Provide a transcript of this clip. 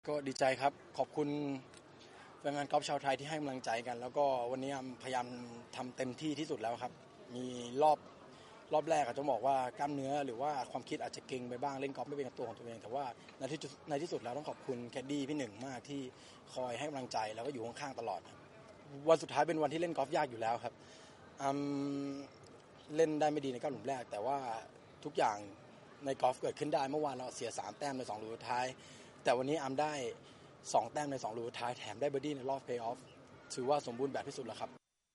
ก็ดีใจครับขอบคุณแฟนกอล์ฟชาวไทยที่ให้กำลังใจกันแล้วก็วันนี้พยายามทำเต็มที่ที่สุดแล้วครับมีรอบแรกอาจจะบอกว่ากล้ามเนื้อหรือว่าความคิดอาจจะเก่งไปบ้างเล่นกอล์ฟไม่เป็นตัวของตัวเองแต่ว่าในที่สุดแล้วต้องขอบคุณแคดดี้พี่หนึ่งมากที่คอยให้กำลังใจแล้วก็อยู่ข้างๆตลอดวันสุดท้ายเป็นวันที่เล่นกอล์ฟยากอยู่แล้วครับเล่นได้ไม่ดีใน9 หลุมแรกแต่ว่าทุกอย่างในกอล์ฟเกิดขึ้นได้เมื่อวานเราเสีย3 แต้มใน2 หลุมสุดท้ายแต่วันนี้ได้2 แต้มใน2 หลุมสุดท้ายแถมได้เบอร์ดี้ในรอบเพลย์ออฟถือว่าสมบูรณ์แบบที่สุดแล้วครับ